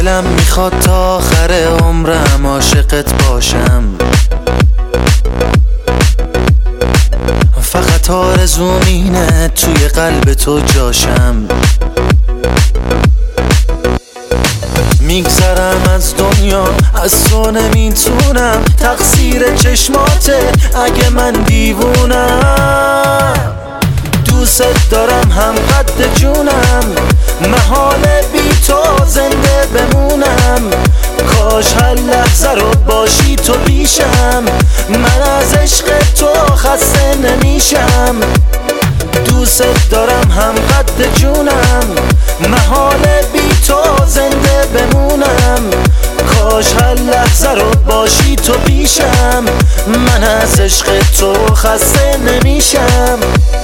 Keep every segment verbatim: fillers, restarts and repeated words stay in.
دلم میخواد تا آخر عمرم عاشقت باشم، فقط آرزوم اینه توی قلب تو جاشم. میگذرم از دنیا، از تو نمیتونم، تقصیر چشماته اگه من دیوونم. دوست دارم هم قد جونم، محاله بی تو زنده بمونم. کاش هر لحظه رو باشی تو پیشم، من از عشق تو خسته نمیشم. دوست دارم هم قد جونم، محاله بی تو زنده بمونم. کاش هر لحظه رو باشی تو پیشم، من از عشق تو خسته نمیشم.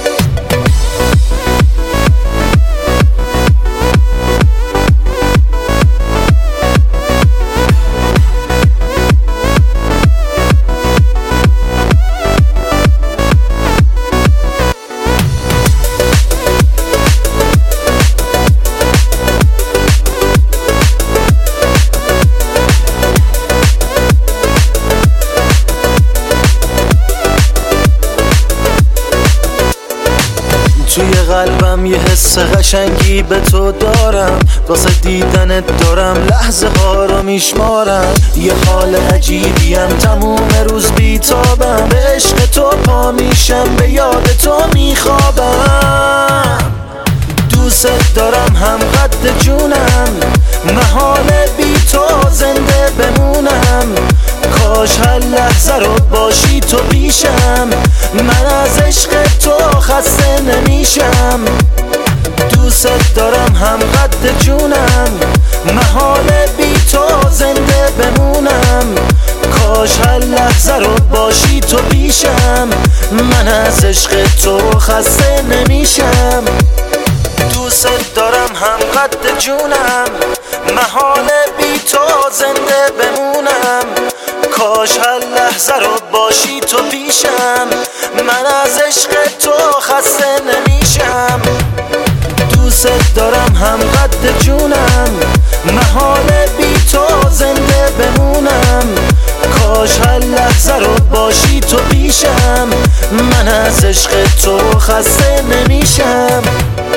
توی قلبم یه حس قشنگی به تو دارم، واسه دیدنت دارم لحظه ها رو میشمارم. یه حال عجیبیم تموم روز بیتابم، به عشق تو پا میشم، به یاد تو میخوابم. دوست دارم هم قد جونم، محاله بی تو زنده بمونم. کاش هر لحظه رو باشی تو پیشم، من از عشق تو خسته نمیشم. دوست دارم هم قد جونم، محاله بی تو زنده بمونم. کاش هر لحظه رو باشی تو پیشم، من از عشق تو خسته نمیشم. دوست دارم هم قد جونم، محاله بی تو زنده بمونم. کاش هر لحظه رو باشی تو پیشم، من از عشق تو خسته نمیشم. دوست دارم هم قد جونم، محاله بی تو زنده بمونم. کاش هر لحظه رو باشی تو پیشم، من از عشق تو خسته نمیشم.